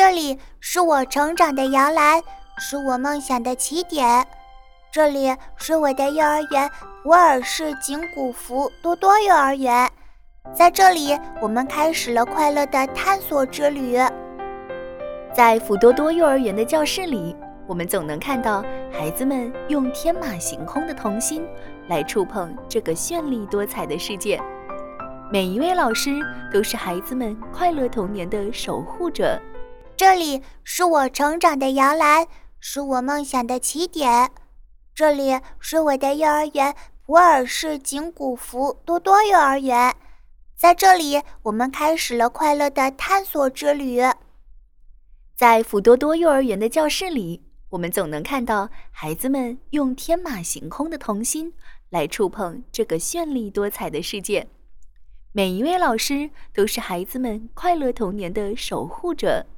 这里是我成长的摇篮，是我梦想的起点。这里是我的幼儿园普洱市景古福多多幼儿园，在这里我们开始了快乐的探索之旅。 在福多多幼儿园的教室里，我们总能看到孩子们用天马行空的童心来触碰这个绚丽多彩的世界。每一位老师都是孩子们快乐童年的守护者。 这里是我成长的摇篮，是我梦想的起点。这里是我的幼儿园普洱市景古福多多幼儿园，在这里我们开始了快乐的探索之旅。 在福多多幼儿园的教室里，我们总能看到孩子们用天马行空的童心来触碰这个绚丽多彩的世界。每一位老师都是孩子们快乐童年的守护者。